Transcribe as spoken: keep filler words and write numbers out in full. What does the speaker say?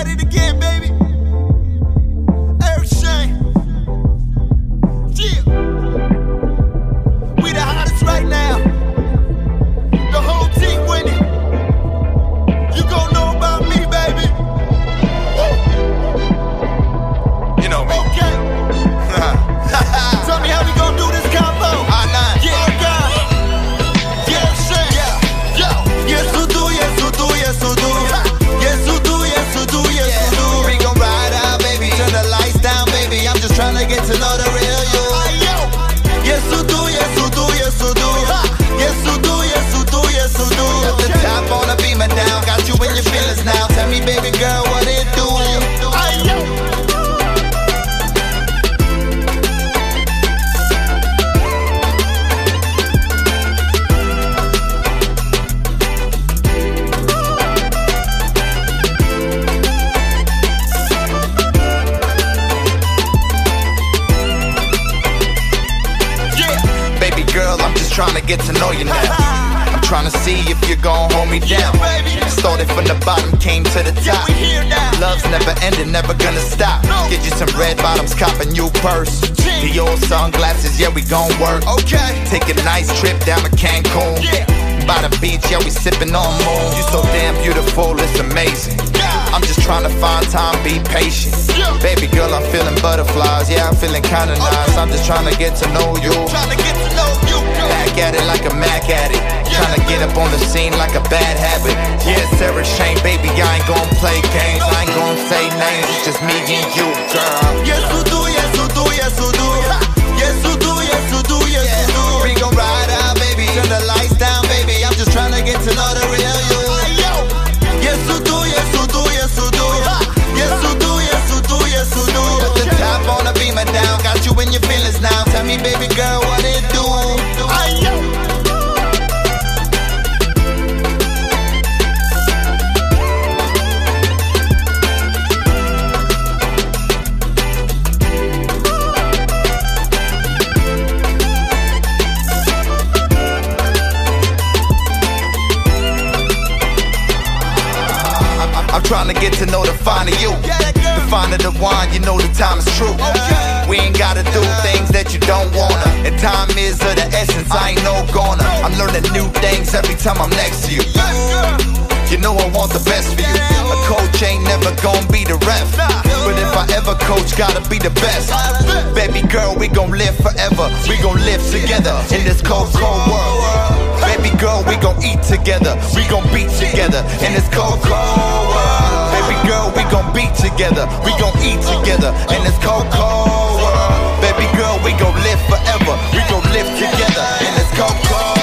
at it again, baby. Eric Shane. Yeah. We the hottest right now. The whole team winning. You gon' know about me, baby. Woo. You know me. Okay. Tell me how we gon' do this combo. I nine. Yeah, oh God. Yeah, Shane. Yeah. Yo. Yes, you do, yes, you do, yes, you do. Yes, you do, yes, you do, yes, you do. We gon' ride out, baby. Turn the lights down, baby. I'm just tryna get to know the real you. Yes, you do, yes, you do, yes, you do. Yes, you do, yes, you do, yes, you do. At the top on the beamer down, got you in your feelings now. Tell me, baby girl, what it do? Girl, I'm just trying to get to know you now. I'm trying to see if you're gon' hold me down. Started from the bottom, came to the top. Love's never ending, never gonna stop. Get you some red bottoms, cop a new purse. The old sunglasses, yeah, we gon' work. Take a nice trip down to Cancun. By the beach, yeah, we sippin' on moon. You so damn beautiful, it's amazing. I'm just trying to find time, be patient. Baby girl, I'm feeling butterflies, yeah, I'm feeling kinda nice. I'm just trying to get to know you. Back at it like a Mac addict. Trying to get up on the scene like a bad habit. Yeah, Sarah Shane, baby, I ain't gon' play games. I ain't gon' say names, it's just me and you, girl. Yes, you do, yes, you do, yes, you do. Yes, you do, yes, you do, yes, you do. We gon' ride out, baby. Turn the lights down, baby. I'm just trying to get to know the real you. Yes, you do, yes, you do, yes, you do. Yes, you do, yes, you do, yes, you do. At the top on the beamer down, got you in your feelings now. Tell me, baby girl, what it do? I'm trying to get to know the finer you. The finer the wine, you know the time is true. We ain't gotta do things that you don't wanna. And time is of the essence, I ain't no goner. I'm learning new things every time I'm next to you. You know I want the best for you. A coach ain't never gonna be the ref, but if I ever coach, gotta be the best. Baby girl, we gon' live forever. We gon' live together in this cold, cold world. Baby girl, we gon' eat together. We gon' be together in this cold, cold world. Baby girl, we gon' be together. We gon' eat together in this cold, cold world. Baby girl, we gon' live forever. We gon' live together in this cold, cold